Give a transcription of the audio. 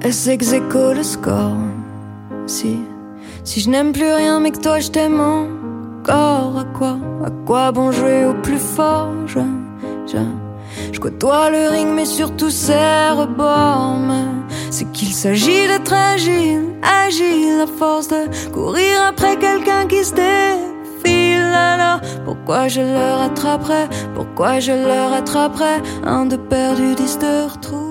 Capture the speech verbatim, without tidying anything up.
Est-ce ex-aequo le score? Si, si je n'aime plus rien mais que toi je t'aime encore, à quoi, à quoi bon jouer au plus fort? Je, je, je côtoie le ring mais surtout ses rebords. Mais c'est qu'il s'agit d'être agile, agile à force de courir après quelqu'un qui se défile. Alors pourquoi je le rattraperais? Pourquoi je le rattraperais? Un de perdu, dix de retrouvé.